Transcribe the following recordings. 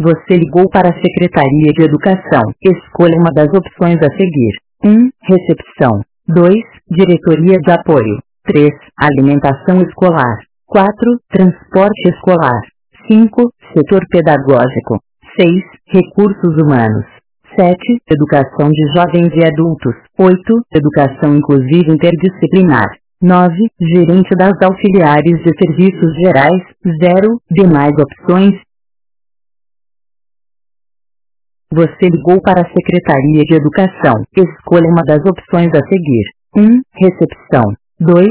Você ligou para a Secretaria de Educação. Escolha uma das opções a seguir. 1. Recepção. 2. Diretoria de Apoio. 3. Alimentação escolar. 4. Transporte escolar. 5. Setor pedagógico. 6. Recursos humanos. 7. Educação de jovens e adultos. 8. Educação inclusiva interdisciplinar. 9. Gerente das auxiliares de serviços gerais. 0. Demais opções. Você ligou para a Secretaria de Educação. Escolha uma das opções a seguir. 1. Recepção. 2.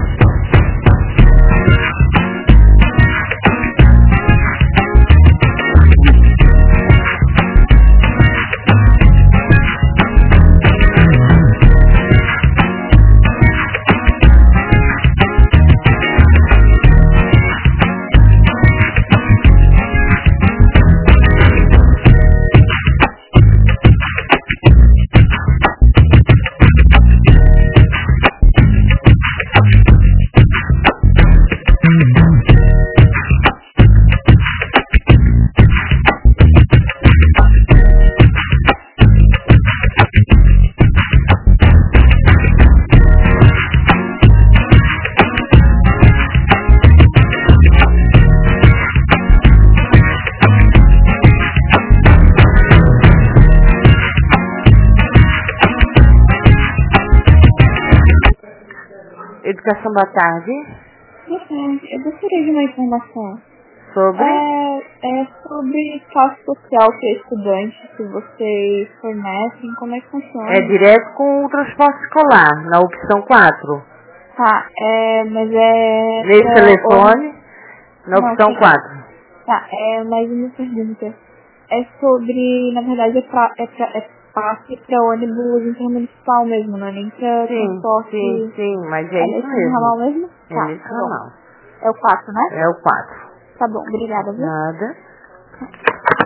Educação, boa tarde. Boa tarde. Eu gostaria de uma informação. Sobre? Sobre classe social para estudante que vocês fornecem, como é que funciona? É direto com o transporte escolar, na opção 4. Tá, mas é... Nesse telefone, na opção 4. Tá, mais uma pergunta. É sobre, na verdade, é passe para ônibus intermunicipal mesmo, não é nem para transporte... Sim, mas é isso mesmo. Ramal mesmo? É nesse ramal. É o 4, né? É o 4. Tá bom, obrigada, viu? Nada.